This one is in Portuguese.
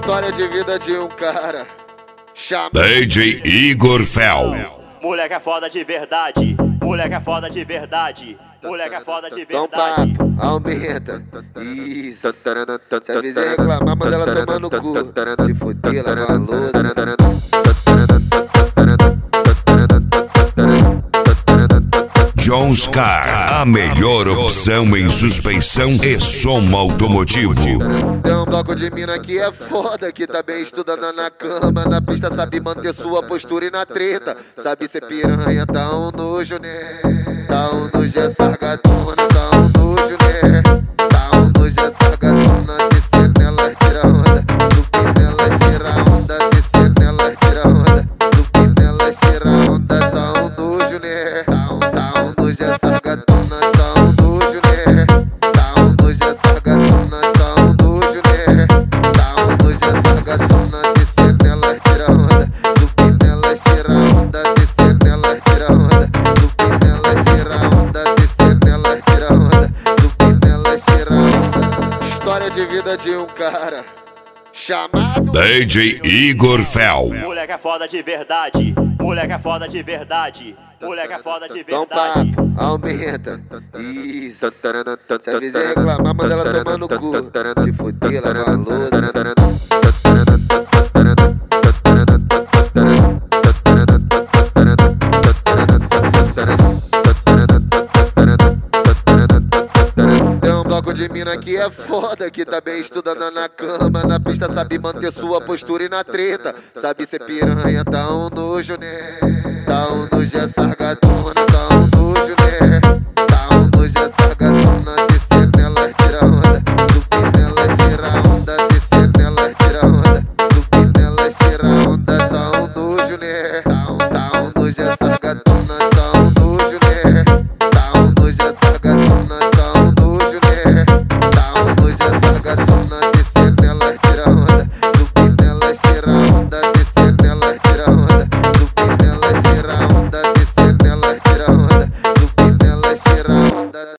História de vida de um cara chamado DJ Igor Fel. Moleque é foda de verdade, moleque é foda de verdade, moleque é foda de Então verdade. papo, aumenta. Isso. Se a vizinha reclamar, manda ela tomar no cu. Se fuder, lava a louça. Jones Car, a melhor opção em suspensão e som automotivo. Tem um bloco de mina que é foda, que tá bem estudando na cama. Na pista sabe manter sua postura e na treta sabe ser piranha, tá um nojo, né? Tá um nojo essa gatona, tá um nojo, né? Tá um nojo essa gatona, descer nela, tira onda. Subir nela, tira onda, descer nela, tira onda. Subir nela, tira onda, tá um nojo, né? Tá um nojo essa gatona, tá um nojo, né? Tá um nojo essa gatona, tá um nojo, né? Tá um nojo essa gatona, descer nela, tira onda. Subir nela, tira onda, descer nela, tira onda. Subir nela, tira onda, descer nela, tira onda. Subir nela, tira onda. História de vida de um cara chamado DJ Igor Fel. Moleque é foda de verdade, moleque é foda de verdade, moleque é foda de Então verdade. papo, aumenta. Isso. Se a vizinha reclamar, manda ela tomar no cu. Se fuder, lava a louça. Tem um bloco de mina que é foda, que tá bem estudando na cama. Na pista sabe manter sua postura e na treta sabe ser piranha, tá um nojo, né? Tá um nojo essa gatona, tá um nojo, né? Tá um nojo essa gatona, descer nela, tira onda. Subir nela, tira onda, descer nela, tira onda. Subir nela, tira onda, tá um nojo, né? Tá um nojo essa